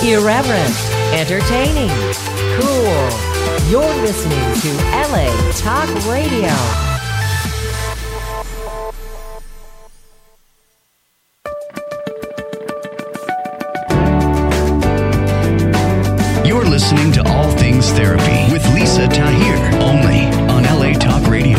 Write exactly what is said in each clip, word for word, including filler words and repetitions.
Irreverent, entertaining, cool. You're listening to L A Talk Radio. You're listening to All Things Therapy with Lisa Tahir, only on L A Talk Radio.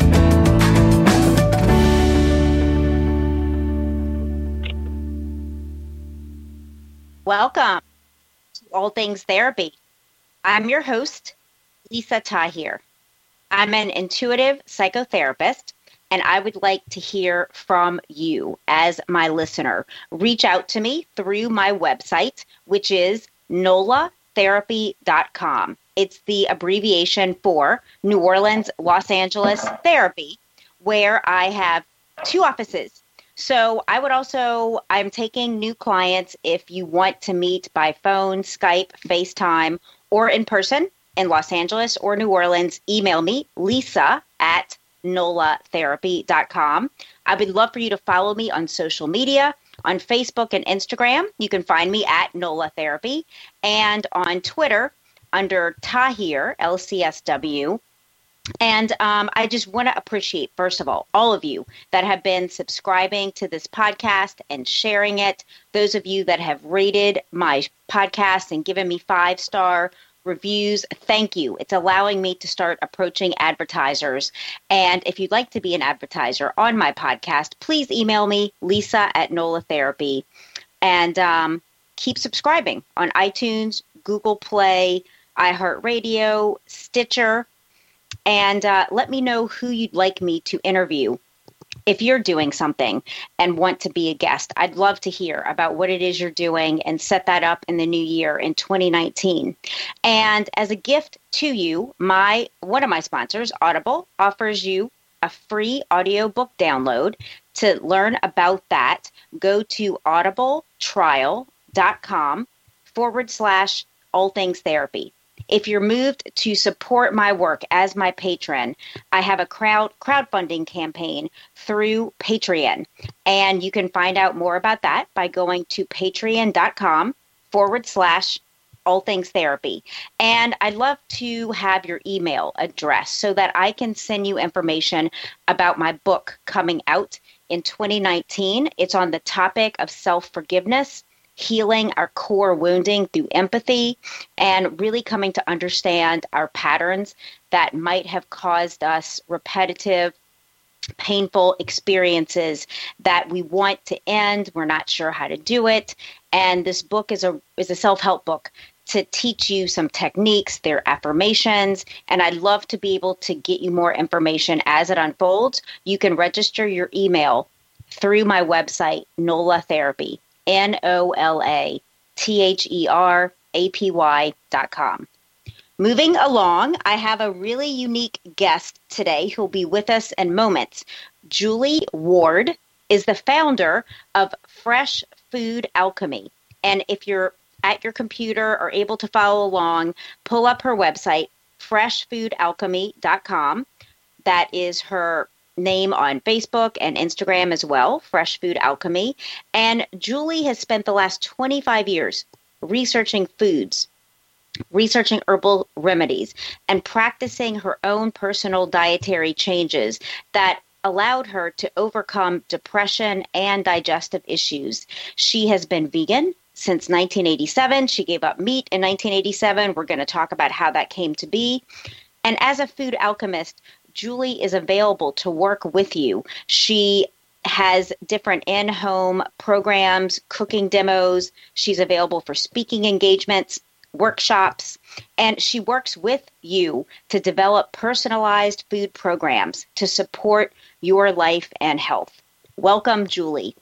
Welcome to All Things Therapy. I'm your host, Lisa Tahir. I'm an intuitive psychotherapist, and I would like to hear from you as my listener. Reach out to me through my website, which is nola therapy dot com. It's the abbreviation for New Orleans, Los Angeles Therapy, where I have two offices. So I would also, I'm taking new clients if you want to meet by phone, Skype, FaceTime, or in person in Los Angeles or New Orleans. Email me, Lisa at nola therapy dot com. I would love for you to follow me on social media. On Facebook and Instagram, you can find me at Nola Therapy, and on Twitter under Tahir, L C S W. And um, I just want to appreciate, first of all, all of you that have been subscribing to this podcast and sharing it. Those of you that have rated my podcast and given me five-star reviews, thank you. It's allowing me to start approaching advertisers. And if you'd like to be an advertiser on my podcast, please email me, Lisa at Nola Therapy. And um, keep subscribing on iTunes, Google Play, iHeartRadio, Stitcher. And uh, let me know who you'd like me to interview. If you're doing something and want to be a guest, I'd love to hear about what it is you're doing and set that up in the new year in twenty nineteen. And as a gift to you, my one of my sponsors, Audible, offers you a free audiobook download. To learn about that, go to audibletrial.com forward slash all things therapy. If you're moved to support my work as my patron, I have a crowd crowdfunding campaign through Patreon. And you can find out more about that by going to patreon.com forward slash all things therapy. And I'd love to have your email address so that I can send you information about my book coming out in twenty nineteen. It's on the topic of self-forgiveness, healing our core wounding through empathy, and really coming to understand our patterns that might have caused us repetitive, painful experiences that we want to end. We're not sure how to do it. And this book is a is a self-help book to teach you some techniques, their affirmations, and I'd love to be able to get you more information as it unfolds. You can register your email through my website, Nola Therapy. N O L A T H E R A P Y dot com. Moving along, I have a really unique guest today who'll be with us in moments. Julie Ward is the founder of Fresh Food Alchemy. And if you're at your computer or able to follow along, pull up her website, fresh food alchemy dot com. That is her name on Facebook and Instagram as well, Fresh Food Alchemy. And Julie has spent the last twenty-five years researching foods, researching herbal remedies, and practicing her own personal dietary changes that allowed her to overcome depression and digestive issues. She has been vegan since nineteen eighty-seven. She gave up meat in nineteen eighty-seven. We're going to talk about how that came to be. And as a food alchemist, Julie is available to work with you. She has different in-home programs, cooking demos. She's available for speaking engagements, workshops, and she works with you to develop personalized food programs to support your life and health. Welcome, Julie.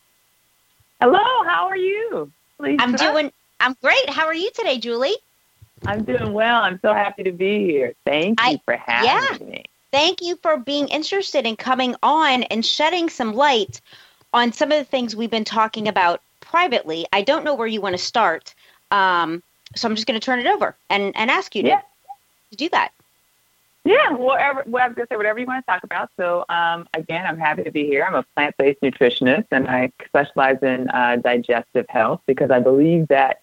Hello, how are you? Lisa? I'm doing, I'm great. How are you today, Julie? I'm doing well. I'm so happy to be here. Thank you I, for having yeah. me. Thank you for being interested in coming on and shedding some light on some of the things we've been talking about privately. I don't know where you want to start, um, so I'm just going to turn it over and, and ask you to, yeah. to do that. Yeah, whatever. Well, I was going to say whatever you want to talk about. So, um, again, I'm happy to be here. I'm a plant-based nutritionist, and I specialize in uh, digestive health because I believe that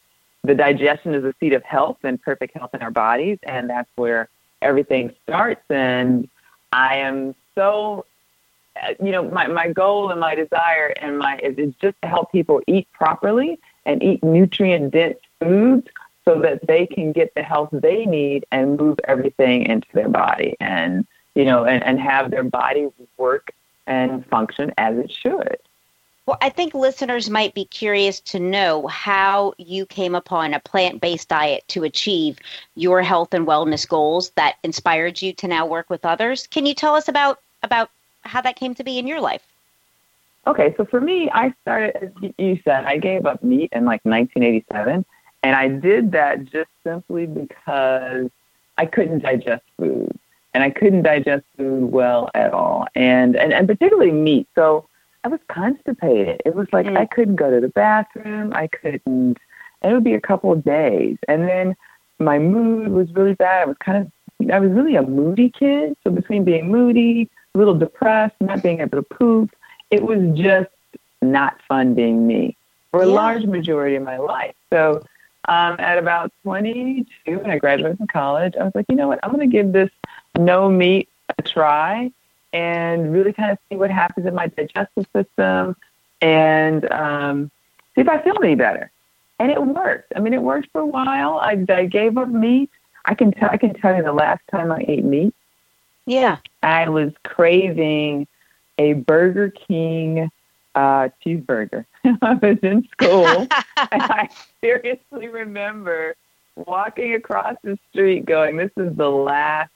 the digestion is the seat of health and perfect health in our bodies, and that's where everything starts. And I am so, you know, my, my goal and my desire and my is, is just to help people eat properly and eat nutrient-dense foods so that they can get the health they need and move everything into their body and, you know, and, and have their body work and function as it should. Well, I think listeners might be curious to know how you came upon a plant-based diet to achieve your health and wellness goals that inspired you to now work with others. Can you tell us about, about how that came to be in your life? Okay, so for me, I started, as you said, I gave up meat in like nineteen eighty-seven, and I did that just simply because I couldn't digest food, and I couldn't digest food well at all, and, and, and particularly meat. So I was constipated. It was like mm. I couldn't go to the bathroom. I couldn't, and it would be a couple of days. And then my mood was really bad. I was kind of, I was really a moody kid. So between being moody, a little depressed, not being able to poop, it was just not fun being me for a yeah. large majority of my life. So um, at about twenty-two, when I graduated from college, I was like, you know what? I'm going to give this no meat a try and really kind of see what happens in my digestive system and um, see if I feel any better. And it worked. I mean, it worked for a while. I, I gave up meat. I can, t- I can tell you the last time I ate meat, yeah, I was craving a Burger King uh, cheeseburger. I was in school, and I seriously remember walking across the street going, this is the last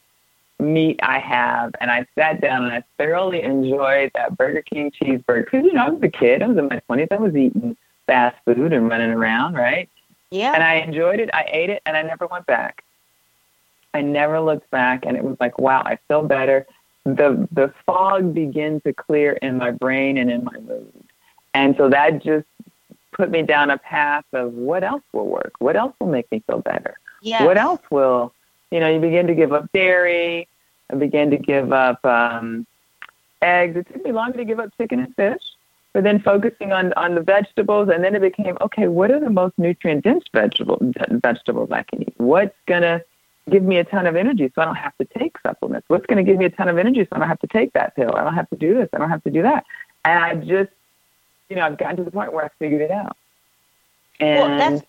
meat I have, and I sat down and I thoroughly enjoyed that Burger King cheeseburger because, you know, I was a kid. I was in my twenties. I was eating fast food and running around, right? Yeah. And I enjoyed it. I ate it, and I never went back. I never looked back, and it was like, wow, I feel better. The the fog began to clear in my brain and in my mood. And so that just put me down a path of what else will work? What else will make me feel better? Yes. What else will, you know, you begin to give up dairy. I began to give up um, eggs. It took me longer to give up chicken and fish, but then focusing on, on the vegetables. And then it became, okay, what are the most nutrient-dense vegetable, vegetables I can eat? What's going to give me a ton of energy so I don't have to take supplements? What's going to give me a ton of energy so I don't have to take that pill? I don't have to do this. I don't have to do that. And I just, you know, I've gotten to the point where I figured it out. And well, that's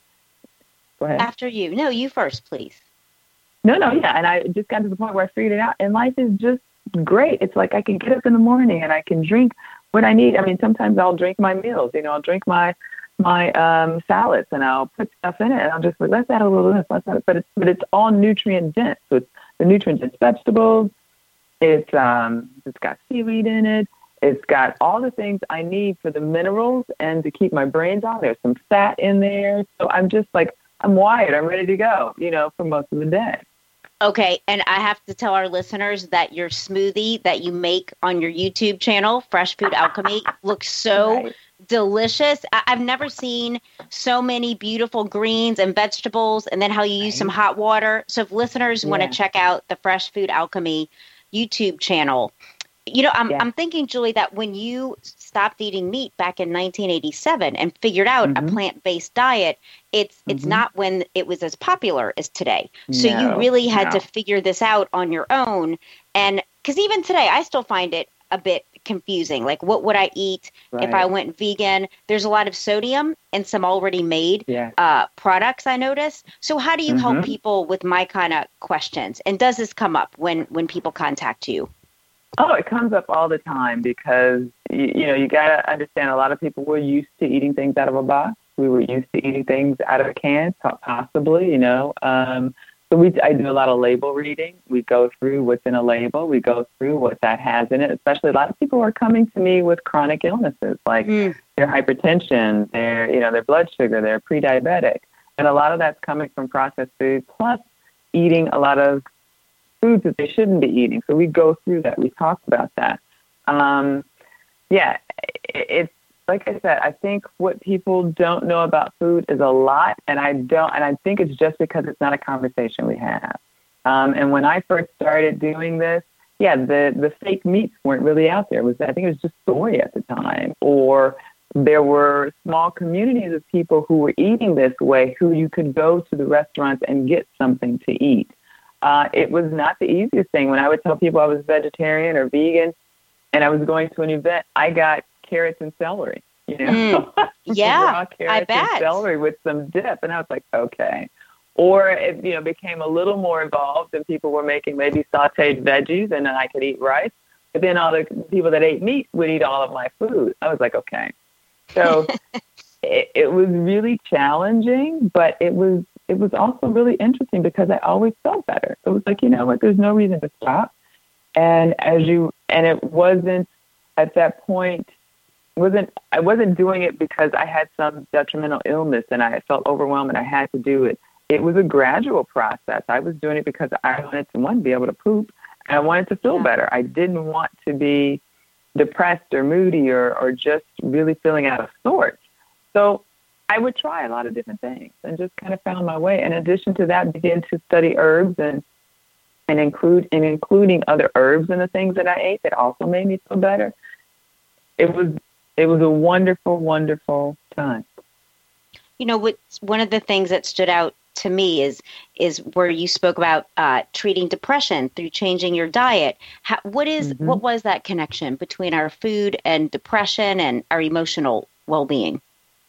go ahead. After you. No, you first, please. No, no, yeah. And I just got to the point where I figured it out. And life is just great. It's like I can get up in the morning and I can drink what I need. I mean, sometimes I'll drink my meals. You know, I'll drink my my um, salads and I'll put stuff in it. And I'll just like, let's add a little of this, let's add it. But it's, but it's all nutrient dense. So it's the nutrient dense vegetables. It's, um, it's got seaweed in it. It's got all the things I need for the minerals and to keep my brains on. There's some fat in there. So I'm just like, I'm wired. I'm ready to go, you know, for most of the day. Okay, and I have to tell our listeners that your smoothie that you make on your YouTube channel, Fresh Food Alchemy, looks so right. delicious. I- I've never seen so many beautiful greens and vegetables, and then how you use right. some hot water. So if listeners yeah. want to check out the Fresh Food Alchemy YouTube channel, you know, I'm yeah. I'm thinking, Julie, that when you stopped eating meat back in nineteen eighty-seven and figured out mm-hmm. a plant-based diet, it's mm-hmm. it's not when it was as popular as today. So no, you really had no. to figure this out on your own. And because even today, I still find it a bit confusing. Like, what would I eat right. if I went vegan? There's a lot of sodium in some already made yeah. uh, products, I notice. So how do you mm-hmm. help people with my kind of questions? And does this come up when, when people contact you? Oh, it comes up all the time because, you, you know, you got to understand a lot of people were used to eating things out of a box. We were used to eating things out of a can, possibly, you know. Um, so we, I do a lot of label reading. We go through what's in a label. We go through what that has in it, especially a lot of people are coming to me with chronic illnesses like mm. their hypertension, their, you know, their blood sugar, they're pre-diabetic. And a lot of that's coming from processed food plus eating a lot of foods that they shouldn't be eating. So we go through that. We talk about that. Um, yeah, it's like I said, I think what people don't know about food is a lot, and I don't, and I think it's just because it's not a conversation we have. Um, and when I first started doing this, yeah, the, the fake meats weren't really out there. It was, I think it was just soy at the time, or there were small communities of people who were eating this way, who you could go to the restaurants and get something to eat. Uh, it was not the easiest thing. When I would tell people I was vegetarian or vegan and I was going to an event, I got carrots and celery, you know. Mm. Yeah, raw carrots I bet. and celery with some dip. And I was like, okay. Or it, you know, became a little more involved and people were making maybe sauteed veggies and then I could eat rice. But then all the people that ate meat would eat all of my food. I was like, okay. So it, it was really challenging, but it was it was also really interesting because I always felt better. It was like, you know what, there's no reason to stop. And as you and it wasn't at that point wasn't I wasn't doing it because I had some detrimental illness and I felt overwhelmed and I had to do it. It was a gradual process. I was doing it because I wanted to one be able to poop. And I wanted to feel Yeah. better. I didn't want to be depressed or moody or, or just really feeling out of sorts. So I would try a lot of different things and just kind of found my way. In addition to that, began to study herbs and and include and including other herbs in the things that I ate that also made me feel better. It was it was a wonderful, wonderful time. You know, what's one of the things that stood out to me is is where you spoke about uh, treating depression through changing your diet. How, what is Mm-hmm. what was that connection between our food and depression and our emotional well-being?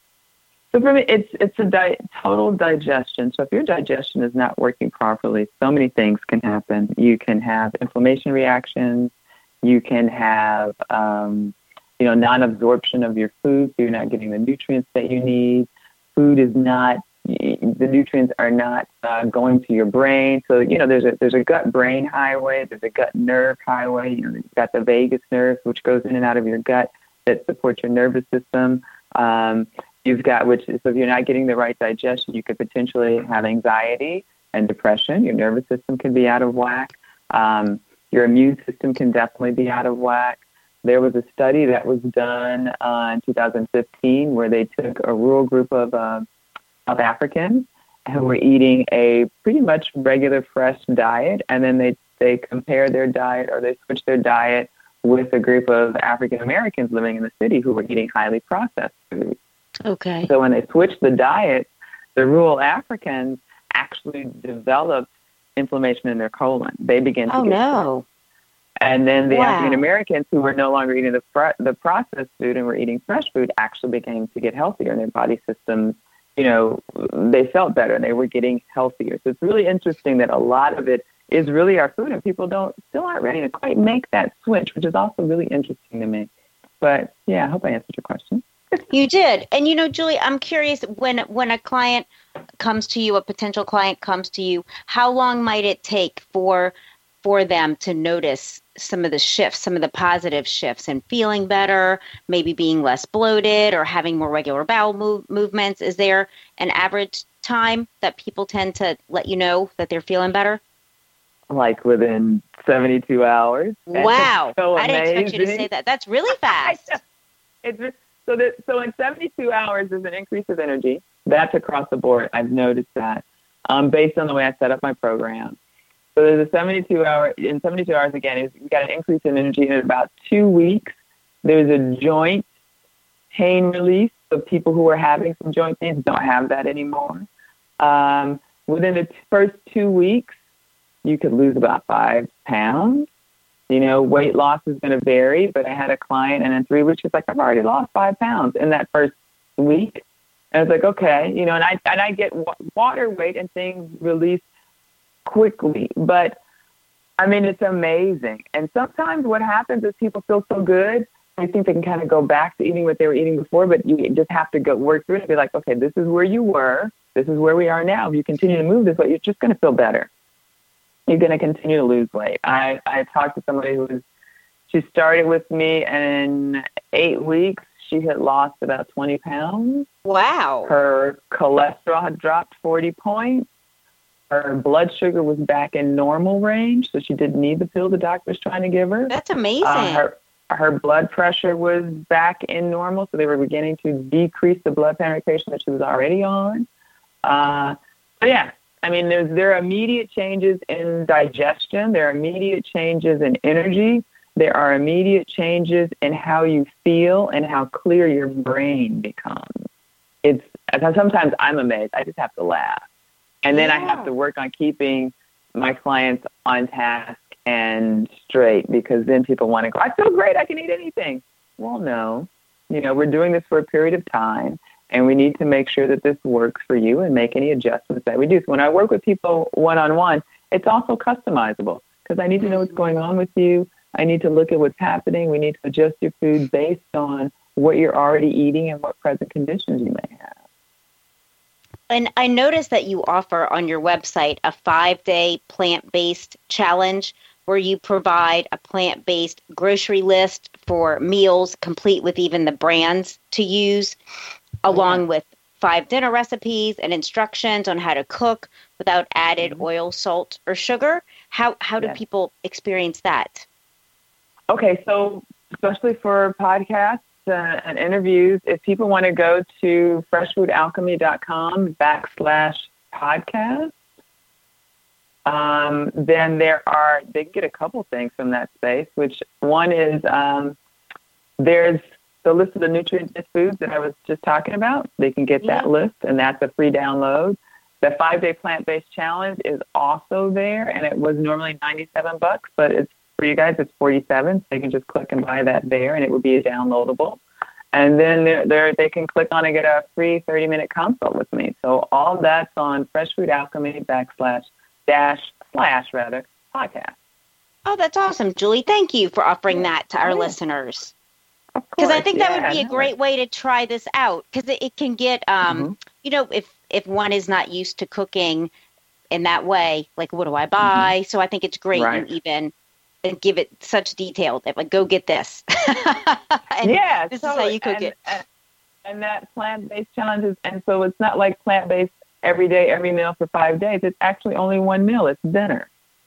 So for me, it's it's a di- total digestion. So if your digestion is not working properly, so many things can happen. You can have inflammation reactions. You can have, um, you know, non-absorption of your food, so you're not getting the nutrients that you need. Food is not, the nutrients are not uh, going to your brain. So, you know, there's a there's a gut-brain highway. There's a gut-nerve highway. You know, you've got the vagus nerve, which goes in and out of your gut that supports your nervous system. Um, You've got, which is, so if you're not getting the right digestion, you could potentially have anxiety and depression. Your nervous system can be out of whack. Um, your immune system can definitely be out of whack. There was a study that was done uh, in two thousand fifteen where they took a rural group of uh, South Africans who were eating a pretty much regular fresh diet, and then they, they compared their diet or they switched their diet with a group of African Americans living in the city who were eating highly processed food. Okay. So when they switched the diet, the rural Africans actually developed inflammation in their colon. They began to Oh, get no. sick. And then the Wow. African Americans who were no longer eating the fr- the processed food and were eating fresh food actually began to get healthier, and their body systems, you know, they felt better and they were getting healthier. So it's really interesting that a lot of it is really our food, and people don't still aren't ready to quite make that switch, which is also really interesting to me. But yeah, I hope I answered your question. You did. And, you know, Julie, I'm curious, when when a client comes to you, a potential client comes to you, how long might it take for for them to notice some of the shifts, some of the positive shifts and feeling better, maybe being less bloated or having more regular bowel move, movements? Is there an average time that people tend to let you know that they're feeling better? Like within seventy-two hours. Wow. So I didn't expect you to amazing. say that. That's really fast. It's just, so that so in seventy-two hours there's an increase of energy. That's across the board. I've noticed that um, based on the way I set up my program. So there's a seventy-two hour in seventy-two hours again. Is we got an increase in energy in about two weeks. There's a joint pain release. So people who are having some joint pains don't have that anymore. Um, within the first two weeks, you could lose about five pounds. You know, weight loss is going to vary, but I had a client, and in three weeks, she's like, I've already lost five pounds in that first week. And I was like, okay, you know, and I and I get wa- water weight and things release quickly. But, I mean, it's amazing. And sometimes what happens is people feel so good, I think they can kind of go back to eating what they were eating before, but you just have to go work through it and be like, okay, this is where you were. This is where we are now. If you continue to move this way, you're just going to feel better. You're going to continue to lose weight. I, I talked to somebody who was, she started with me, and in eight weeks, she had lost about twenty pounds. Wow. Her cholesterol had dropped forty points. Her blood sugar was back in normal range, so she didn't need the pill the doctor was trying to give her. That's amazing. Uh, her, her blood pressure was back in normal, so they were beginning to decrease the blood medication that she was already on. Uh, so, yeah. I mean, there's, there are immediate changes in digestion. There are immediate changes in energy. there are immediate changes in how you feel and how clear your brain becomes. It's sometimes I'm amazed. I just have to laugh. And then yeah. I have to work on keeping my clients on task and straight, because then people want to go, I feel great, I can eat anything. Well, no. You know, we're doing this for a period of time, and we need to make sure that this works for you and make any adjustments that we do. So when I work with people one-on-one, it's also customizable, because I need to know what's going on with you. I need to look at what's happening. We need to adjust your food based on what you're already eating and what present conditions you may have. And I noticed that you offer on your website a five-day plant-based challenge where you provide a plant-based grocery list for meals, complete with even the brands to use, along okay. with five dinner recipes and instructions on how to cook without added mm-hmm. oil, salt, or sugar. How how do yes. people experience that? Okay, so especially for podcasts uh, and interviews, if people want to go to freshfoodalchemy.com backslash podcast, um, then there are, they can get a couple things from that space, which one is um, there's the list of the nutrient-dense foods that I was just talking about. They can get that yeah. list, and that's a free download. The five-day plant-based challenge is also there, and it was normally ninety-seven bucks, but it's for you guys, it's forty-seven. So they can just click and buy that there, and it would be a downloadable. And then they're, they're, they can click on and get a free thirty-minute consult with me. So all that's on freshfoodalchemy backslash dash slash rather podcast. Oh, that's awesome, Julie. Thank you for offering that to our oh, yeah. listeners. Because I think that yeah, would be a great way to try this out, because it, it can get, um, mm-hmm. you know, if, if one is not used to cooking in that way, like, what do I buy? Mm-hmm. So I think it's great right. you even give it such detail that, like, go get this. and yeah, this totally. is how you cook and, it. And, and that plant-based challenge is, and so it's not like plant-based every day, every meal for five days. It's actually only one meal. It's dinner.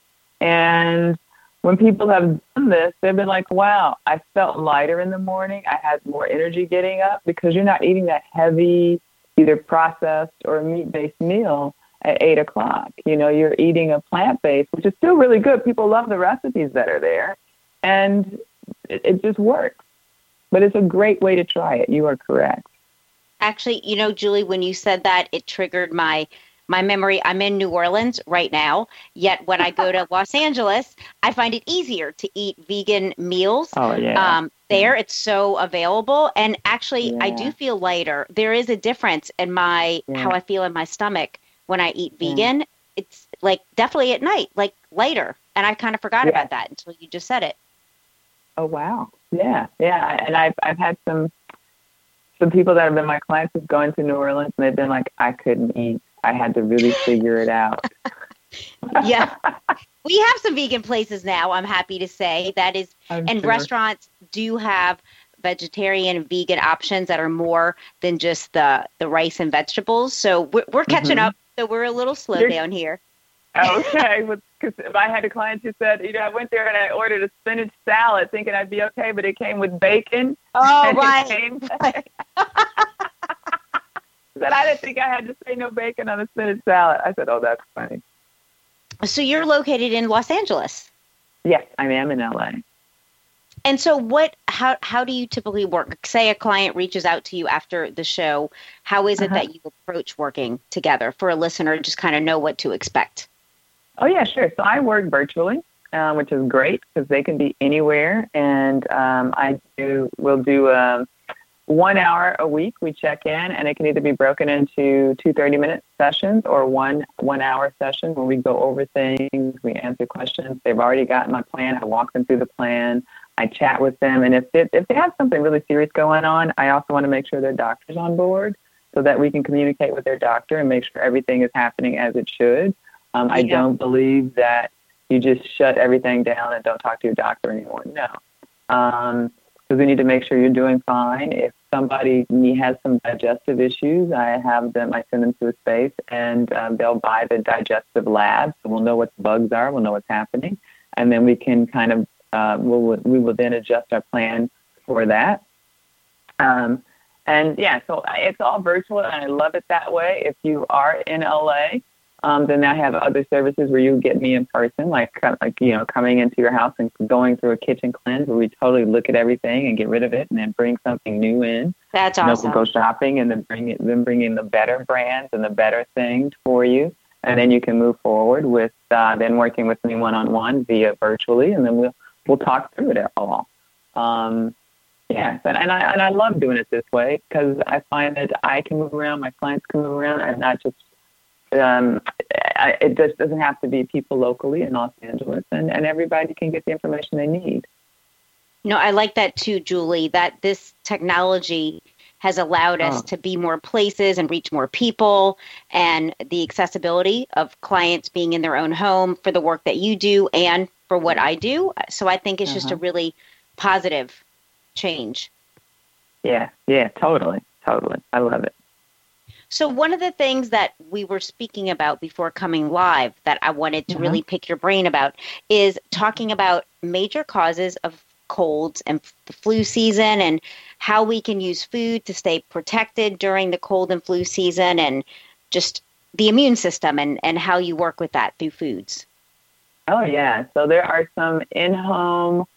And when people have done this, they've been like, wow, I felt lighter in the morning. I had more energy getting up, because you're not eating that heavy, either processed or meat-based meal at eight o'clock. You know, you're eating a plant-based, which is still really good. People love the recipes that are there, and it, it just works. But it's a great way to try it. You are correct. Actually, you know, Julie, when you said that, it triggered my My memory. I'm in New Orleans right now, yet when I go to Los Angeles, I find it easier to eat vegan meals. Oh, yeah. Um, there, it's so available. And actually, yeah. I do feel lighter. There is a difference in my yeah. how I feel in my stomach when I eat vegan. Yeah. It's like definitely at night, like lighter. And I kind of forgot yeah. about that until you just said it. Oh, wow. Yeah, yeah. And I've, I've had some, some people that have been my clients who've gone to New Orleans, and they've been like, I couldn't eat. I had to really figure it out. Yeah. We have some vegan places now, I'm happy to say. That is, I'm and sure. restaurants do have vegetarian and vegan options that are more than just the, the rice and vegetables. So we're, we're catching mm-hmm. up. So we're a little slow You're, down here. Okay. Because I had a client who said, you know, I went there and I ordered a spinach salad thinking I'd be okay, but it came with bacon. Oh, right. Came, right. Said I didn't think I had to say no bacon on a spinach salad. I said, oh, that's funny. So you're located in Los Angeles? Yes, I am in L A. And so what, how, how do you typically work? Say a client reaches out to you after the show. How is it uh-huh. that you approach working together for a listener to just kind of know what to expect? Oh, yeah, sure. So I work virtually, uh, which is great because they can be anywhere. And um, I do, we'll do um, one hour a week. We check in, and it can either be broken into two thirty-minute sessions or one one-hour session where we go over things, we answer questions. They've already gotten my plan. I walk them through the plan. I chat with them. And if it, if they have something really serious going on, I also want to make sure their doctor's on board so that we can communicate with their doctor and make sure everything is happening as it should. Um, I yeah. don't believe that you just shut everything down and don't talk to your doctor anymore. No. Um, because we need to make sure you're doing fine. If somebody has some digestive issues, I have them, I send them to a space, and um, they'll buy the digestive lab, so we'll know what the bugs are, we'll know what's happening, and then we can kind of, uh, we'll, we will then adjust our plan for that. Um, and, yeah, so it's all virtual, and I love it that way. If you are in L A, Um, then I have other services where you get me in person, like, like you know, coming into your house and going through a kitchen cleanse where we totally look at everything and get rid of it and then bring something new in. That's you know, awesome. We'll go shopping and then bring it, then bring in the better brands and the better things for you. And then you can move forward with uh, then working with me one-on-one via virtually, and then we'll we'll talk through it all. Um, yes, and, and I and I love doing it this way because I find that I can move around, my clients can move around, and not just Um, I, it just doesn't have to be people locally in Los Angeles, and, and everybody can get the information they need. No, I like that too, Julie, that this technology has allowed us oh. to be more places and reach more people, and the accessibility of clients being in their own home for the work that you do and for what I do. So I think it's uh-huh. just a really positive change. Yeah, yeah, totally, totally. I love it. So one of the things that we were speaking about before coming live that I wanted to mm-hmm. really pick your brain about is talking about major causes of colds and the flu season and how we can use food to stay protected during the cold and flu season, and just the immune system and, and how you work with that through foods. Oh, yeah. So there are some in-home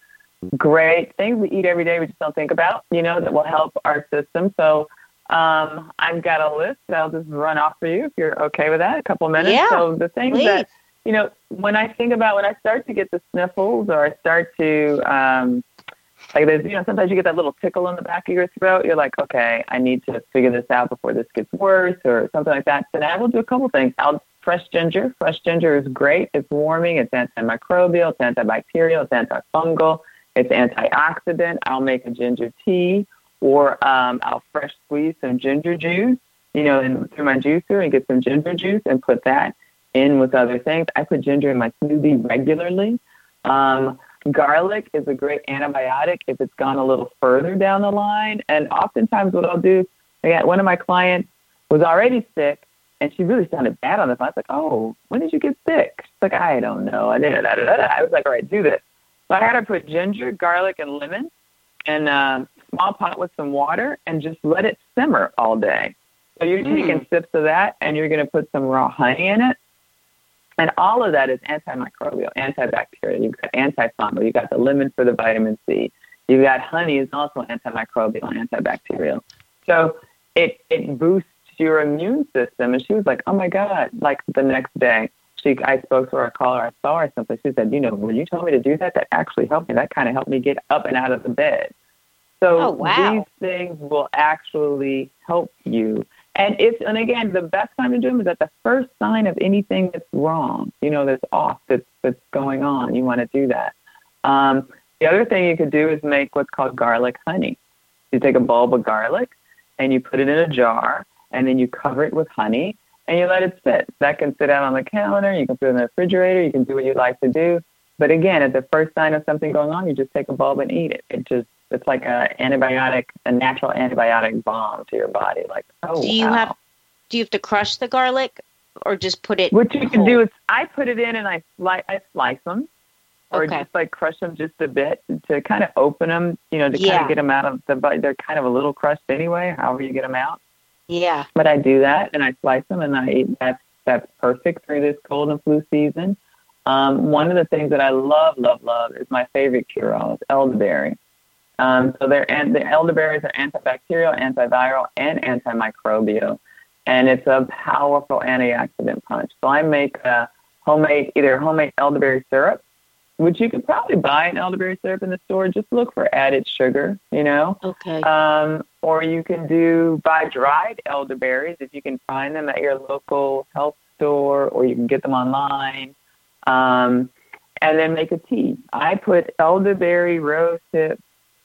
great things we eat every day we just don't think about, you know, that will help our system. So Um, I've got a list that I'll just run off for you if you're okay with that, a couple minutes. Yeah, so the things please. that, you know, when I think about, when I start to get the sniffles or I start to, um, like there's, you know, sometimes you get that little tickle in the back of your throat. You're like, okay, I need to figure this out before this gets worse or something like that. Then I will do a couple things. I'll fresh ginger. Fresh ginger is great. It's warming. It's antimicrobial. It's antibacterial. It's antifungal. It's antioxidant. I'll make a ginger tea. Or um, I'll fresh squeeze some ginger juice, you know, in, through my juicer and get some ginger juice and put that in with other things. I put ginger in my smoothie regularly. Um, garlic is a great antibiotic if it's gone a little further down the line. And oftentimes what I'll do, again, one of my clients was already sick, and she really sounded bad on the phone. I was like, oh, when did you get sick? She's like, I don't know. I didn't. I was like, all right, do this. So I had her put ginger, garlic, and lemon in a small pot with some water and just let it simmer all day. So you're mm. taking sips of that, and you're going to put some raw honey in it. And all of that is antimicrobial, antibacterial. You've got antifungal. You've got the lemon for the vitamin C. You've got honey is also antimicrobial, antibacterial. So it, it boosts your immune system. And she was like, oh, my God, like the next day. She, I spoke to her, I called her, I saw her or something. She said, you know, when you told me to do that, that actually helped me. That kind of helped me get up and out of the bed. So oh, wow. these things will actually help you. And if, and again, the best time to do them is at the first sign of anything that's wrong, you know, that's off, that's, that's going on. You want to do that. Um, the other thing you could do is make what's called garlic honey. You take a bulb of garlic and you put it in a jar, and then you cover it with honey and you let it sit. That can sit out on the counter. You can put it in the refrigerator. You can do what you like to do. But again, at the first sign of something going on, you just take a bulb and eat it. It just, it's like an antibiotic, a natural antibiotic bomb to your body. Like, oh, do you wow. have, do you have to crush the garlic or just put it? What you whole? can do is I put it in and I slice, I slice them, or okay. just like crush them just a bit to kind of open them, you know, to yeah. kind of get them out of the, they're kind of a little crushed anyway, however you get them out. Yeah. But I do that and I slice them and I eat. That's, that's perfect through this cold and flu season. Um, one of the things that I love, love, love is my favorite cure-all is elderberry. Um, so they're, and the elderberries are antibacterial, antiviral, and antimicrobial. And it's a powerful antioxidant punch. So I make a homemade, either homemade elderberry syrup, which you could probably buy an elderberry syrup in the store. Just look for added sugar, you know. Okay. Um, or you can do buy dried elderberries if you can find them at your local health store, or you can get them online. Um, and then make a tea. I put elderberry, rosehip,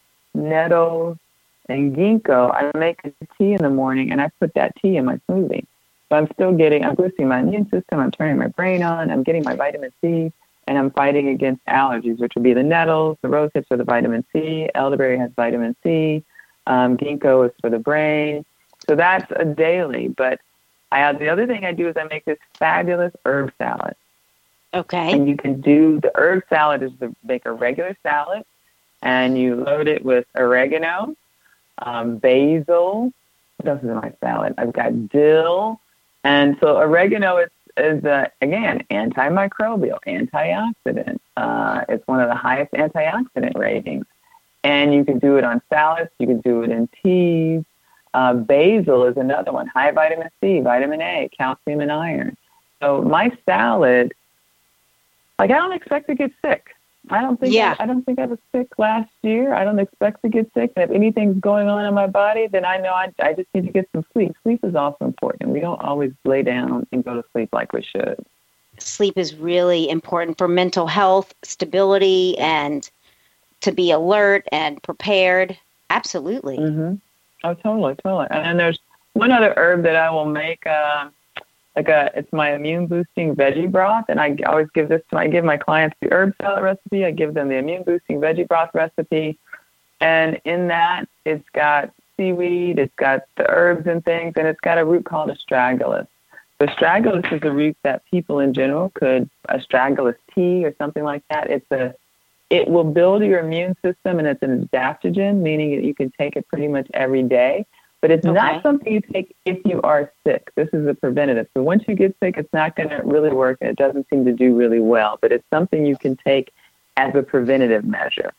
nettles, and ginkgo. I make a tea in the morning, and I put that tea in my smoothie. So I'm still getting, I'm boosting my immune system, I'm turning my brain on, I'm getting my vitamin C, and I'm fighting against allergies, which would be the nettles, the rosehips are the vitamin C, elderberry has vitamin C, um, ginkgo is for the brain. So that's a daily. But I the other thing I do is I make this fabulous herb salad. Okay. And you can do, the herb salad is to make a regular salad, and you load it with oregano, um, basil. What else is in my salad? I've got dill. And so oregano is is uh, again, antimicrobial, antioxidant. Uh, it's one of the highest antioxidant ratings. And you can do it on salads. You can do it in teas. Uh, basil is another one. High vitamin C, vitamin A, calcium and iron. So my salad, like I don't expect to get sick. I don't think yeah. I, I don't think I was sick last year. I don't expect to get sick. And if anything's going on in my body, then I know I, I just need to get some sleep. Sleep is also important. We don't always lay down and go to sleep like we should. Sleep is really important for mental health, stability, and to be alert and prepared. Absolutely. Mm-hmm. Oh, totally, totally. And then there's one other herb that I will make. Uh, Like a, it's my immune boosting veggie broth, and I always give this to my, I give my clients the herb salad recipe. I give them the immune boosting veggie broth recipe, and in that it's got seaweed, it's got the herbs and things, and it's got a root called astragalus. So astragalus is a root that people in general could astragalus tea or something like that. It's a, it will build your immune system, and it's an adaptogen, meaning that you can take it pretty much every day. But it's okay. not something you take if you are sick. This is a preventative. So once you get sick, it's not going to really work, and it doesn't seem to do really well. But it's something you can take as a preventative measure.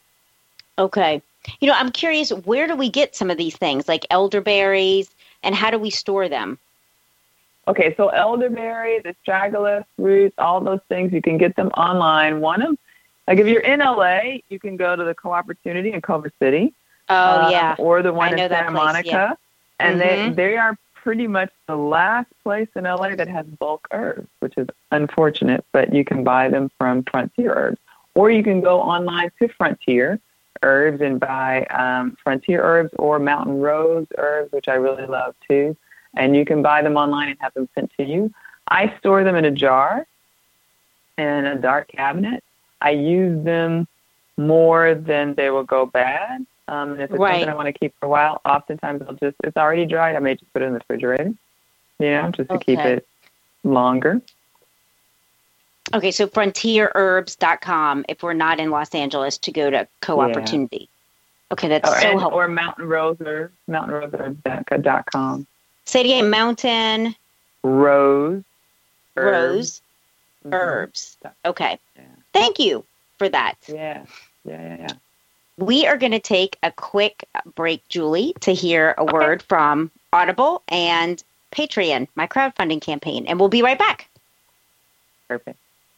Okay. You know, I'm curious, where do we get some of these things, like elderberries, and how do we store them? Okay, so elderberries, astragalus roots, all those things, you can get them online. One of them, like if you're in L A, you can go to the Co-Opportunity in Culver City. Oh, yeah. Um, or the one in Santa Monica. Yeah. And mm-hmm. they, they are pretty much the last place in L A that has bulk herbs, which is unfortunate, but you can buy them from Frontier Herbs. Or you can go online to Frontier Herbs and buy um, Frontier Herbs or Mountain Rose Herbs, which I really love too. And you can buy them online and have them sent to you. I store them in a jar in a dark cabinet. I use them more than they will go bad. Um, and if it's right. something I want to keep for a while, oftentimes I'll just, it's already dried, I may just put it in the refrigerator, you know, just to okay. keep it longer. Okay, so frontier herbs dot com if we're not in Los Angeles to go to Co-Opportunity. Yeah. Okay, that's oh, so and, helpful. Or Mountain Rose Herbs, mountain rose herbs dot com. Say it again, Mountain Rose Rose mm-hmm. Herbs. Okay. Yeah. Thank you for that. Yeah, yeah, yeah, yeah. We are going to take a quick break, Julie, to hear a okay. word from Audible and Patreon, my crowdfunding campaign, and we'll be right back. Perfect.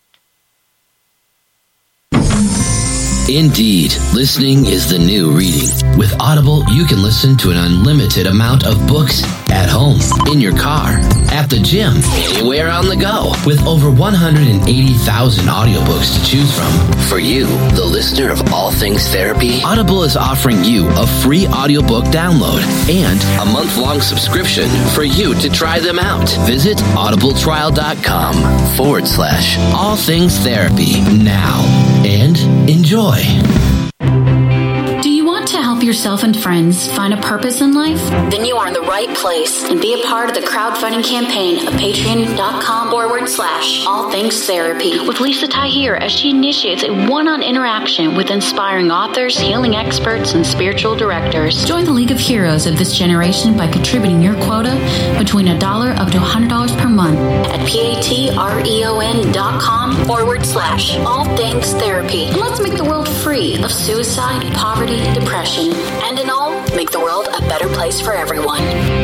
Indeed, listening is the new reading. With Audible, you can listen to an unlimited amount of books at home, in your car, at the gym, anywhere on the go. With over one hundred eighty thousand audiobooks to choose from. For you, the listener of All Things Therapy, Audible is offering you a free audiobook download and a month-long subscription for you to try them out. Visit audibletrial.com forward slash All Things Therapy now and enjoy. Do you want to help yourself and friends find a purpose in life? Then you are in the right place and be a part of the crowdfunding campaign of patreon.com forward slash all things therapy with Lisa Tahir as she initiates a one-on interaction with inspiring authors, healing experts, and spiritual directors. Join the League of Heroes of this generation by contributing your quota between a dollar up to one hundred dollars per month at patreon dot com forward slash all things therapy. And let's make the world free of suicide, poverty, depression, and in all, make the world a better place for everyone.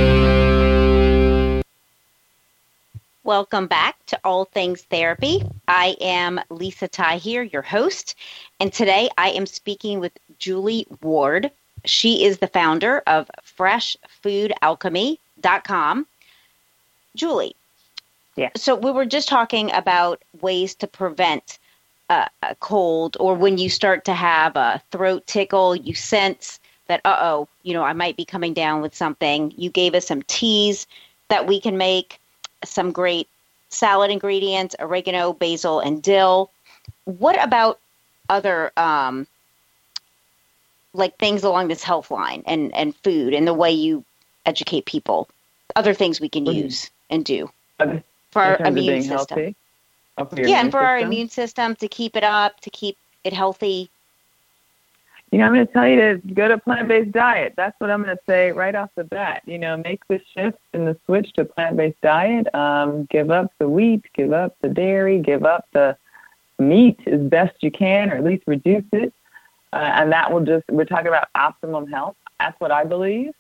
Welcome back to All Things Therapy. I am Lisa Tahir, your host, and today I am speaking with Julie Ward. She is the founder of fresh food alchemy dot com. Julie, yeah. So we were just talking about ways to prevent Uh, a cold, or when you start to have a throat tickle, you sense that, uh-oh, you know, I might be coming down with something. You gave us some teas that we can make, some great salad ingredients, oregano, basil, and dill. What about other, um, like things along this health line and, and food and the way you educate people? Other things we can mm-hmm. use and do okay. for our immune system. Healthy? Yeah, and for system? our immune system, to keep it up, to keep it healthy. you know, I'm going to tell you to go to a plant-based diet. That's what I'm going to say right off the bat. You know, make the shift and the switch to a plant-based diet. Um, give up the wheat, give up the dairy, give up the meat as best you can, or at least reduce it. Uh, and that will just, we're talking about optimum health. That's what I believe.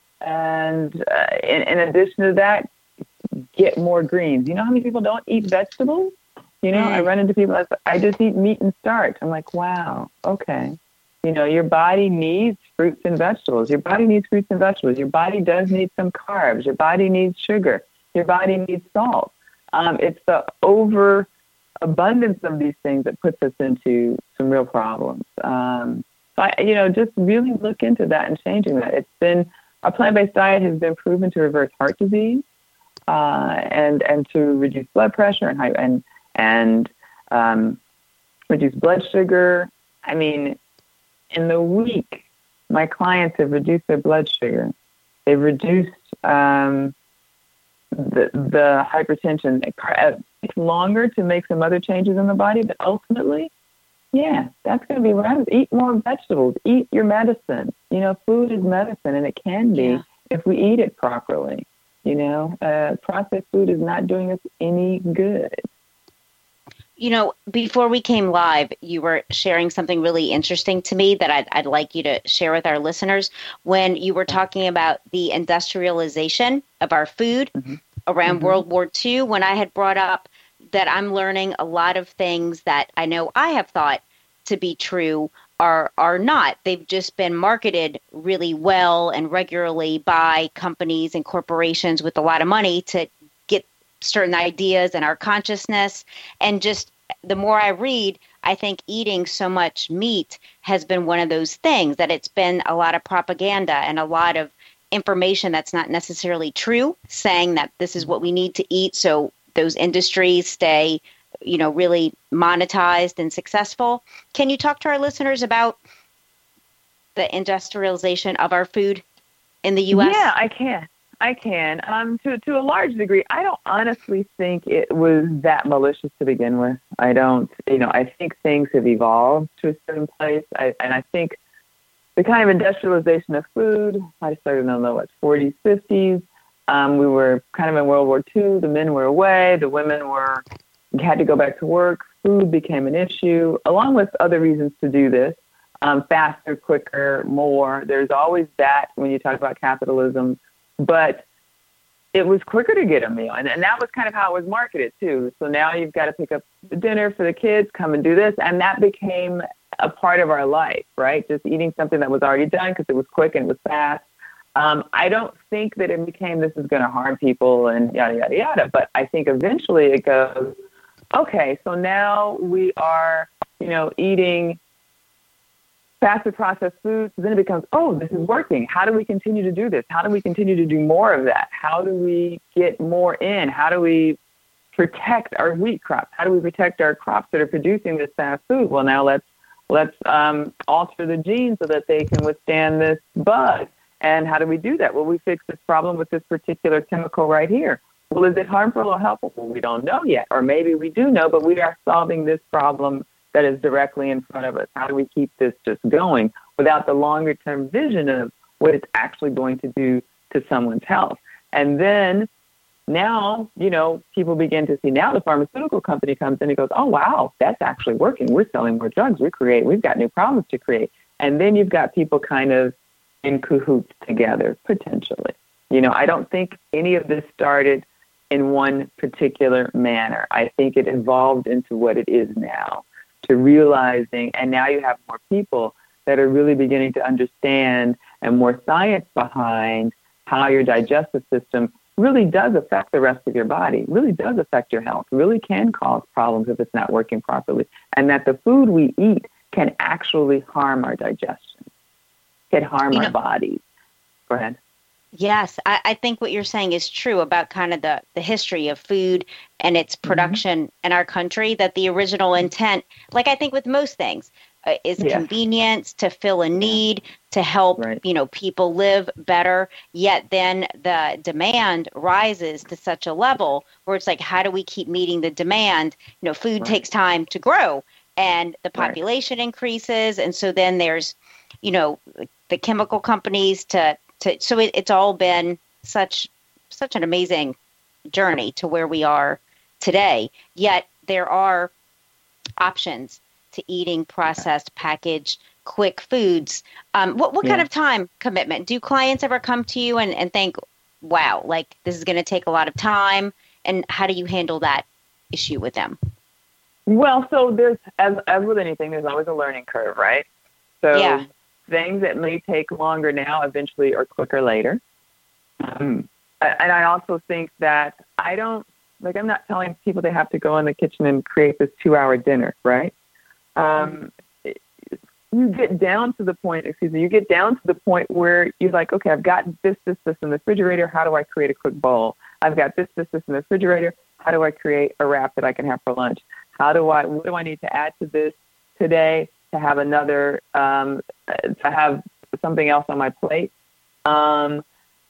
And uh, in, in addition to that, get more greens. You know how many people don't eat vegetables? You know, mm. I run into people that say, I just eat meat and starch. I'm like, wow, okay. You know, your body needs fruits and vegetables. Your body needs fruits and vegetables. Your body does need some carbs. Your body needs sugar. Your body needs salt. Um, it's the overabundance of these things that puts us into some real problems. Um, so, I, you know, just really look into that and changing that. It's been, a plant-based diet has been proven to reverse heart disease uh, and and to reduce blood pressure and high, and and um, reduce blood sugar. I mean, in the week, my clients have reduced their blood sugar. They've reduced um, the, the hypertension. It takes longer to make some other changes in the body, but ultimately, yeah, that's going to be right. Eat more vegetables. Eat your medicine. You know, food is medicine, and it can be yeah. if we eat it properly. You know, uh, processed food is not doing us any good. You know, before we came live, you were sharing something really interesting to me that I'd, I'd like you to share with our listeners. When you were talking about the industrialization of our food mm-hmm. around mm-hmm. World War Two, when I had brought up that I'm learning a lot of things that I know I have thought to be true are are not. They've just been marketed really well and regularly by companies and corporations with a lot of money to certain ideas in our consciousness. And just the more I read, I think eating so much meat has been one of those things that it's been a lot of propaganda and a lot of information that's not necessarily true, saying that this is what we need to eat so those industries stay, you know, really monetized and successful. Can you talk to our listeners about the industrialization of our food in the U S? Yeah, I can. I can. Um, to to a large degree, I don't honestly think it was that malicious to begin with. I don't, you know, I think things have evolved to a certain place. I, and I think the kind of industrialization of food, I started in the what, forties, fifties. Um, we were kind of in World War Two. The men were away. The women were had to go back to work. Food became an issue, along with other reasons to do this. Um, faster, quicker, more. There's always that when you talk about capitalism. But it was quicker to get a meal. And, and that was kind of how it was marketed, too. So now you've got to pick up the dinner for the kids, come and do this. And that became a part of our life, right? Just eating something that was already done because it was quick and it was fast. Um, I don't think that it became this is going to harm people and yada, yada, yada. But I think eventually it goes, okay, so now we are, you know, eating faster processed foods. So then it becomes, oh, this is working. How do we continue to do this? How do we continue to do more of that? How do we get more in? How do we protect our wheat crops? How do we protect our crops that are producing this fast food? Well, now let's let's um, alter the genes so that they can withstand this bug. And how do we do that? Well, we fix this problem with this particular chemical right here. Well, is it harmful or helpful? Well, we don't know yet. Or maybe we do know, but we are solving this problem that is directly in front of us. How do we keep this just going without the longer term vision of what it's actually going to do to someone's health? And then now, you know, people begin to see now the pharmaceutical company comes in and goes, oh, wow, that's actually working. We're selling more drugs. We create, we've got new problems to create. And then you've got people kind of in cahoots together, potentially. You know, I don't think any of this started in one particular manner. I think it evolved into what it is now. To realizing, and now you have more people that are really beginning to understand and more science behind how your digestive system really does affect the rest of your body, really does affect your health, really can cause problems if it's not working properly, and that the food we eat can actually harm our digestion, can harm you our know, bodies. Go ahead. Yes, I, I think what you're saying is true about kind of the, the history of food and its production mm-hmm. in our country, that the original intent, like I think with most things, uh, is yeah. convenience, to fill a need, to help, right. you know, people live better. Yet then the demand rises to such a level where it's like, how do we keep meeting the demand? You know, food right. takes time to grow and the population right. increases. And so then there's you know, the chemical companies to, to so it, it's all been such, such an amazing journey to where we are today. Yet there are options to eating processed, packaged, quick foods. Um, what what yeah. kind of time commitment? Do clients ever come to you and, and think, wow, like this is going to take a lot of time? And how do you handle that issue with them? Well, so there's, as, as with anything, there's always a learning curve, right? So yeah. things that may take longer now eventually are quicker later. Um, and I also think that I don't, like I'm not telling people they have to go in the kitchen and create this two-hour dinner, right? Um, you get down to the point, excuse me, you get down to the point where you're like, okay, I've got this, this, this in the refrigerator. How do I create a quick bowl? I've got this, this, this in the refrigerator. How do I create a wrap that I can have for lunch? How do I, what do I need to add to this today to have another, um, to have something else on my plate, um,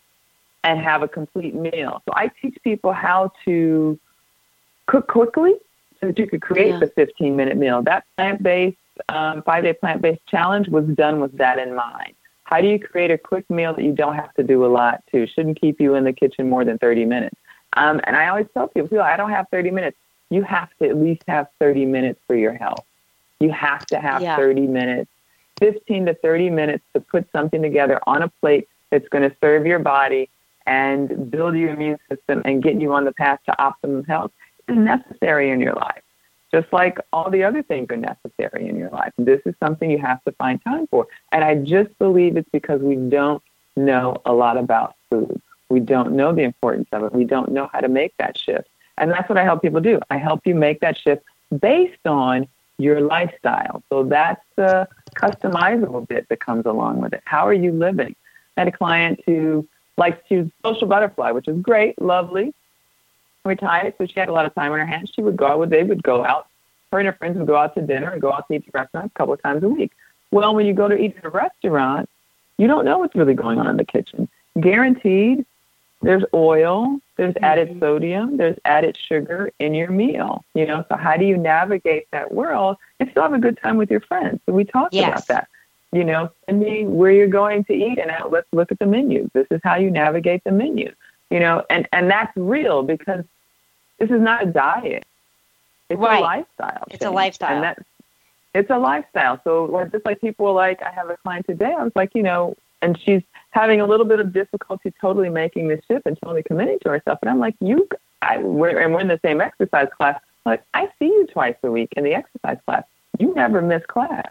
and have a complete meal? So I teach people how to cook quickly so that you could create yeah. the fifteen minute meal. That plant-based, um, five-day plant-based challenge was done with that in mind. How do you create a quick meal that you don't have to do a lot to? Shouldn't keep you in the kitchen more than thirty minutes. Um, and I always tell people, I don't have thirty minutes. You have to at least have thirty minutes for your health. You have to have yeah. thirty minutes, fifteen to thirty minutes to put something together on a plate that's going to serve your body and build your immune system and get you on the path to optimum health is necessary in your life. Just like all the other things are necessary in your life. This is something you have to find time for. And I just believe it's because we don't know a lot about food. We don't know the importance of it. We don't know how to make that shift. And that's what I help people do. I help you make that shift based on your lifestyle. So that's the customizable bit that comes along with it. How are you living? I had a client who likes to use Social Butterfly, which is great, lovely, retired, so she had a lot of time on her hands. She would go out, they would go out, her and her friends would go out to dinner and go out to eat at restaurants a couple of times a week. Well, when you go to eat at a restaurant, you don't know what's really going on in the kitchen. Guaranteed, there's oil, there's mm-hmm. added sodium, there's added sugar in your meal. You know, so how do you navigate that world and still have a good time with your friends? So we talked yes. about that. You know, send me where you're going to eat, and let's look at the menu. This is how you navigate the menu. You know, and, and that's real because this is not a diet. It's right. a lifestyle. It's change. a lifestyle. And that, it's a lifestyle. So like, just like people were like, I have a client today, I was like, you know, and she's having a little bit of difficulty totally making this shift and totally committing to herself. And I'm like, you, I, we're, and we're in the same exercise class. I'm like, I see you twice a week in the exercise class. You never miss class.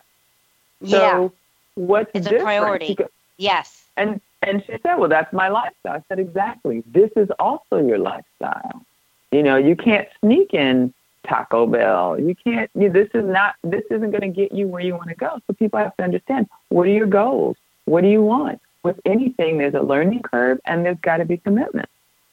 So yeah. what's it's different? a priority. Go, yes. And and she said, well, that's my lifestyle. I said, exactly. This is also your lifestyle. You know, you can't sneak in Taco Bell. You can't, you, this is not, this isn't going to get you where you want to go. So people have to understand, what are your goals? What do you want? With anything, there's a learning curve and there's got to be commitment.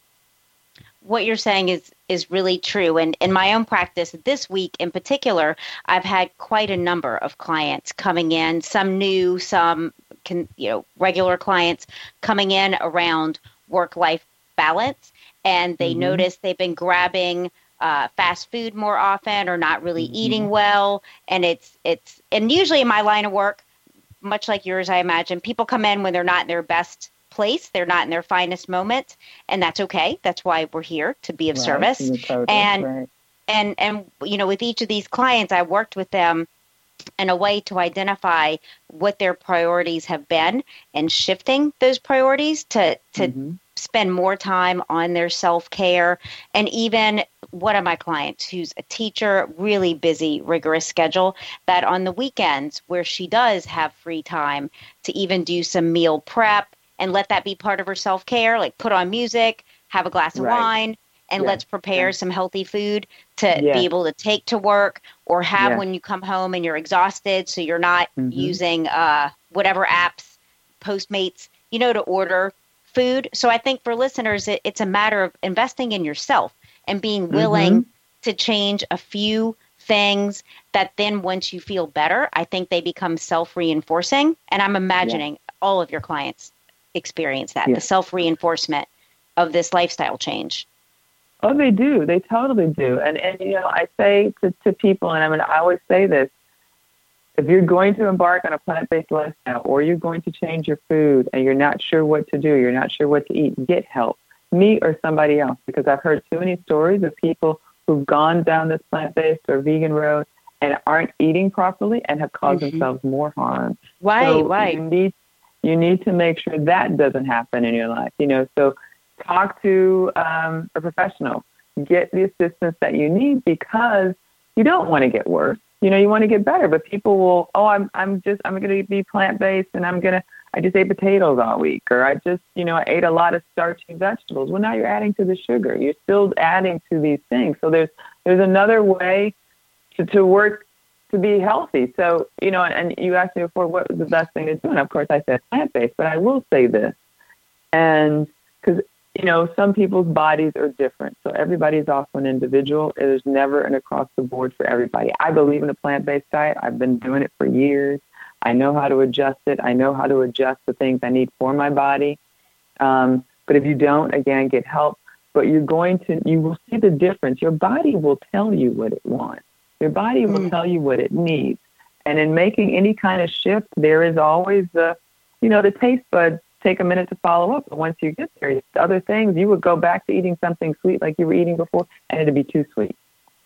What you're saying is is really true. And in my own practice this week in particular, I've had quite a number of clients coming in, some new, some can, you know, regular clients coming in around work-life balance. And they mm-hmm. notice they've been grabbing uh, fast food more often or not really mm-hmm. eating well. And it's it's and usually in my line of work, much like yours, I imagine, people come in when they're not in their best place. They're not in their finest moment, and that's okay. That's why we're here, to be of right. service. Totally and right. and and you know, with each of these clients, I worked with them in a way to identify what their priorities have been and shifting those priorities to to mm-hmm. spend more time on their self-care. And even one of my clients who's a teacher, really busy, rigorous schedule, that on the weekends where she does have free time to even do some meal prep and let that be part of her self-care, like put on music, have a glass of right. wine, and yes. let's prepare yes. some healthy food to yes. be able to take to work or have yes. when you come home and you're exhausted, so you're not mm-hmm. using uh, whatever apps, Postmates, you know, to order food. So I think for listeners, it, it's a matter of investing in yourself and being willing mm-hmm. to change a few things that then once you feel better, I think they become self-reinforcing. And I'm imagining yeah. all of your clients experience that, yeah. the self-reinforcement of this lifestyle change. Oh, they do. They totally do. And, and you know, I say to, to people, and I mean, I always say this, if you're going to embark on a plant-based lifestyle or you're going to change your food and you're not sure what to do, you're not sure what to eat, get help, me or somebody else, because I've heard too many stories of people who've gone down this plant-based or vegan road and aren't eating properly and have caused mm-hmm. themselves more harm. Right, so right. You need, you need to make sure that doesn't happen in your life. You know, so talk to um, a professional. Get the assistance that you need because you don't want to get worse. You know, you want to get better, but people will, oh, I'm I'm just, I'm going to be plant-based and I'm going to, I just ate potatoes all week, or I just, you know, I ate a lot of starchy vegetables. Well, now you're adding to the sugar. You're still adding to these things. So there's there's another way to, to work to be healthy. So, you know, and you asked me before what was the best thing to do. And of course I said plant-based, but I will say this. And because, you know, some people's bodies are different. So everybody's also an individual. There's never an across the board for everybody. I believe in a plant-based diet. I've been doing it for years. I know how to adjust it. I know how to adjust the things I need for my body. Um, but if you don't, again, get help. But you're going to, you will see the difference. Your body will tell you what it wants. Your body will mm. tell you what it needs. And in making any kind of shift, there is always the, you know, the taste buds take a minute to follow up. But once you get there, other things, you would go back to eating something sweet like you were eating before, and it'd be too sweet.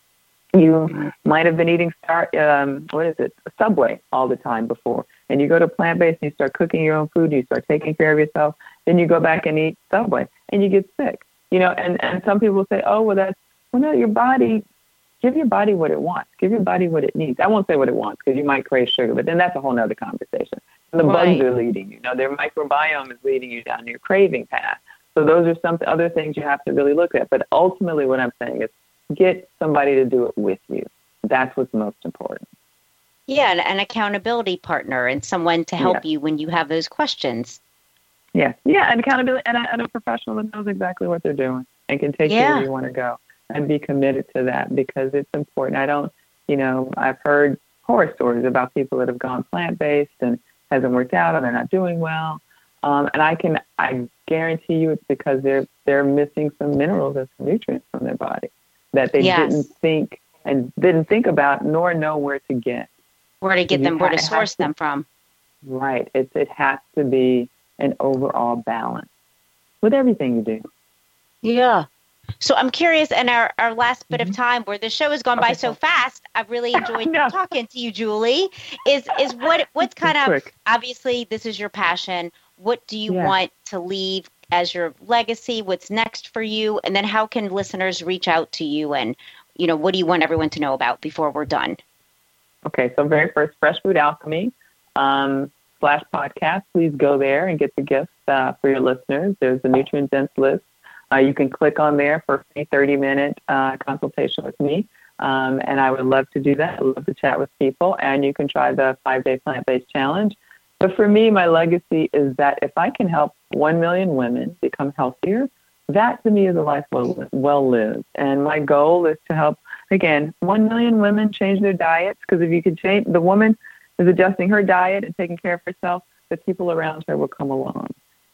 You might have been eating, star, um, what is it, Subway all the time before. And you go to plant-based and you start cooking your own food, and you start taking care of yourself. Then you go back and eat Subway, and you get sick. You know, and, and some people say, oh, well, that's, well, no, your body, give your body what it wants. Give your body what it needs. I won't say what it wants because you might crave sugar, but then that's a whole nother conversation. And the right. bugs are leading you. You know, their microbiome is leading you down your craving path. So those are some other things you have to really look at. But ultimately what I'm saying is get somebody to do it with you. That's what's most important. Yeah, an accountability partner and someone to help yeah. you when you have those questions. Yeah, yeah, and accountability, and a, and a professional that knows exactly what they're doing and can take yeah. you where you want to go and be committed to that because it's important. I don't, you know, I've heard horror stories about people that have gone plant-based and hasn't worked out and they're not doing well. Um, and I can, I guarantee you it's because they're they're missing some minerals and some nutrients from their body that they yes. didn't think and didn't think about nor know where to get. Where to get them, where to source them from. Right. It, it has to be an overall balance with everything you do. Yeah. So I'm curious, in our, our last bit mm-hmm. of time where the show has gone okay. by so fast, I've really enjoyed no. talking to you, Julie, is is what what's kind of, quick. Obviously this is your passion. What do you yeah. want to leave as your legacy? What's next for you? And then how can listeners reach out to you? And, you know, what do you want everyone to know about before we're done? Okay, so very first, Fresh Food Alchemy um, slash podcast. Please go there and get the gifts uh, for your listeners. There's the nutrient dense list. Uh, you can click on there for a thirty-minute uh, consultation with me, um, and I would love to do that. I love to chat with people, and you can try the five-day plant-based challenge. But for me, my legacy is that if I can help one million women become healthier, that to me is a life well, well lived. And my goal is to help, again, one million women change their diets, because if you can change, the woman is adjusting her diet and taking care of herself, the people around her will come along.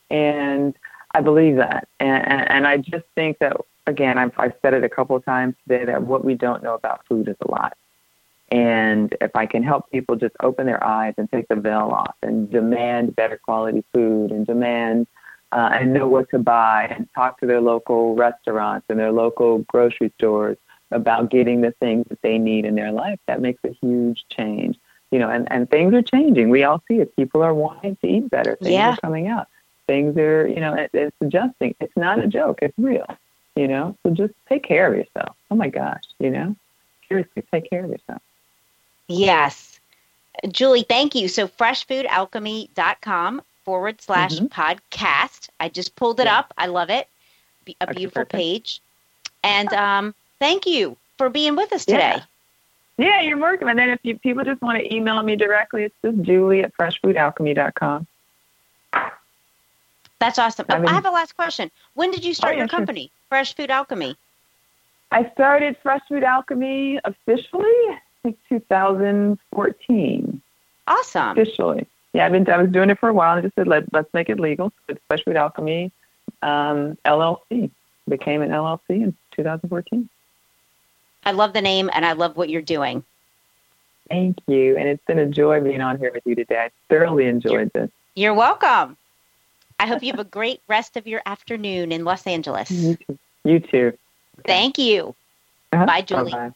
And I believe that. And, and, and I just think that, again, I've, I've said it a couple of times today, that what we don't know about food is a lot. And if I can help people just open their eyes and take the veil off and demand better quality food and demand uh, and know what to buy and talk to their local restaurants and their local grocery stores about getting the things that they need in their life, that makes a huge change. You know, and, and things are changing. We all see it. People are wanting to eat better. Things yeah. are coming out. Things are, you know, it, it's adjusting. It's not a joke. It's real, you know. So just take care of yourself. Oh, my gosh, you know. Seriously, take care of yourself. Yes. Julie, thank you. So freshfoodalchemy.com forward slash mm-hmm. podcast. I just pulled it yeah. up. I love it. A okay, beautiful perfect. page. And um, thank you for being with us today. Yeah. Yeah, you're welcome. And then if you, people just want to email me directly, it's just Julie at freshfoodalchemy dot com. That's awesome. I, mean, oh, I have a last question. When did you start oh, yeah, your company, sure. Fresh Food Alchemy? I started Fresh Food Alchemy officially, I think, two thousand fourteen. Awesome. Officially. Yeah, I've been, I was doing it for a while and I just said, Let, let's make it legal. So it's Fresh Food Alchemy um, L L C. Became an L L C in two thousand fourteen. I love the name and I love what you're doing. Thank you. And it's been a joy being on here with you today. I thoroughly enjoyed you're, this. You're welcome. I hope you have a great rest of your afternoon in Los Angeles. You too. You too. Okay. Thank you. Uh-huh. Bye, Julie. Bye-bye.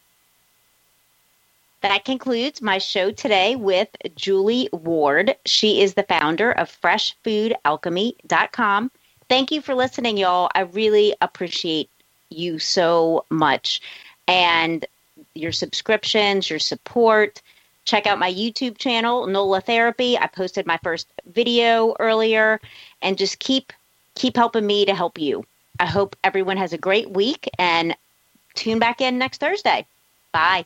That concludes my show today with Julie Ward. She is the founder of fresh food alchemy dot com. Thank you for listening, y'all. I really appreciate you so much. And your subscriptions, your support. Check out my YouTube channel, Nola Therapy. I posted my first video earlier. And just keep keep helping me to help you. I hope everyone has a great week. And tune back in next Thursday. Bye.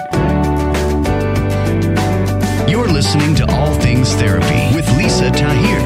You're listening to All Things Therapy with Lisa Tahir.